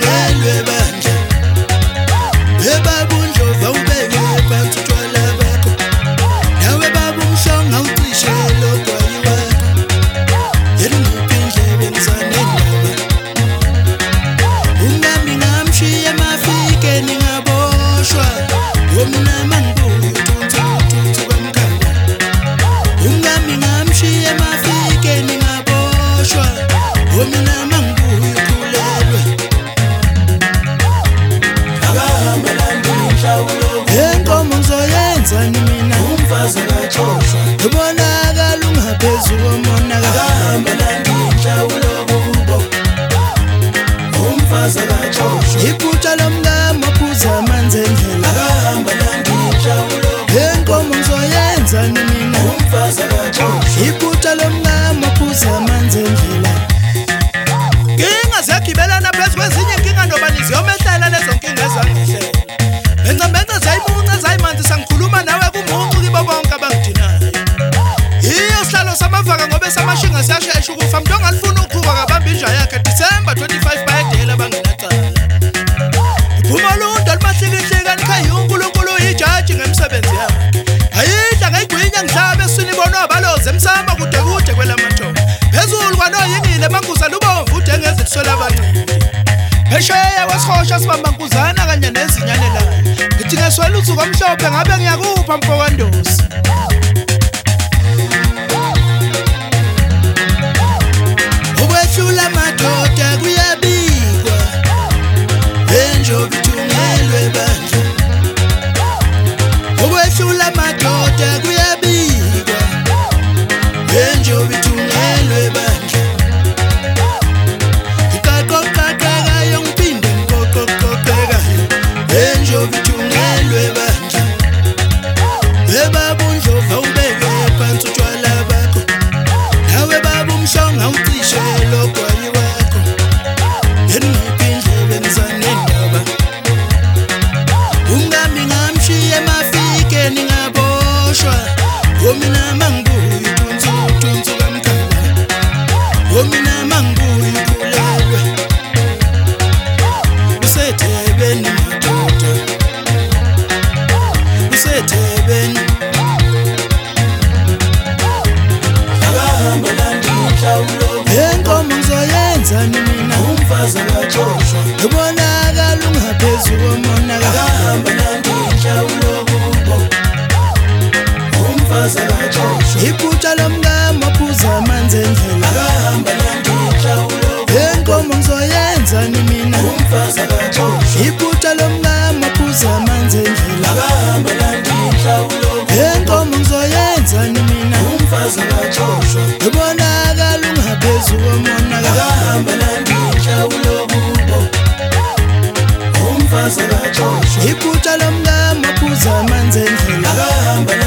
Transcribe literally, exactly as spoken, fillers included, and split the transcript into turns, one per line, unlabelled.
uthungelwe bandla ebaba uNdlovu awubeke phansi utshwala bakho nawe baba uMhlongo awucishe logwayi wakho yena ngiphi indlebe ngizanendaba ungami ngamshiya emafikeni ngaboshwa womna mangibuye uthunthi uthunthi kwemkhanda ungami ngamshiya emafikeni ngaboshwa womna mangibuye ukhulelwe akahamba landi inhlawulo enkomo ngizoyenzani mina umfazi kaXhoshwa ubonakala ungaphezulu komonakalo akahamba landi inhlawulo kubo umfazi kaXhoshwa iphutha lomngamo ophuza amanzi endlela akahamba landi inhlawulo enkomo ngizoyenzani mina umfazi kaXhoshwa iphutha lomngamo ophuza amanzi endlela inkinga ziyagibelana phezu kwezinye inkinga noba niziyomehlela lezo nkinga ezangihlela engcambenza zayimunca zayimanzi sangikhuluma nawe kumuncu kibo bonke abangidinayo iyo sihlalo samavaka ngobe samashinga siyashesha ukufa mntu ongalifuna uqhuba kabamba inja yakhe December twenty-five bayedela abangenacala iphuma uluntu olumahlika nikhayi uNkulunkulu uyijaji ngemsebenzi yakhe ayidla ngayigwinya ngihlabe eswini bona abaloze emsamba kude kude kwelamathongo phezulu kwanoyingile manguza lubomvu udengeze kuswela abancane phesheya wesiHosha sibamba nkuzana kanye nezinyane layo ngithi ngeswela usuku omhlophe ngabe ngiyakupha mfokandosi ukwehlula madoda kuyabikwa enjobi thungelwe bandla ukwehlula madoda kuyabikwa enjobi thungelwe bandla iqaqoqaqekayo ngiphinde ngiqoqoqoqekayo enjobi thungelwe bandla ebaba uNdlovu awubeke phansi utshwala bakho nawe baba uMhlongo awucishe logwayi wakho yena ngiphi indlebe ngizanendaba ungami ngamshiya emafikeni ngaboshwa womina mangibuye uthunthi uthunthi kwemkhanda womina mangibuye ukhulelwe usethebeni madoda usethebeni akahamba landi inhlawulo enkomo ngizoyenzani mina umfazi kaXhoshwa ubonakala ungaphezulu komonakalo akahamba landi inhlawulo kubo umfazi kaXhoshwa iphutha lomngamo ophuza amanzi endlela akahamba landi inhlawulo enkomo ngizoyenzani mina umfazi kaXhoshwa iphutha lomngamo ophuza amanzi endlela akahamba landi inhlawulo enkomo ngizoyenzani mina umfazi kaXhoshwa ubonakala ungaphezulu komonakalo akahamba landi inhlawulo kubo umfazi kaXhoshwa iphutha lomngamo ophuza amanzi endlela akahamba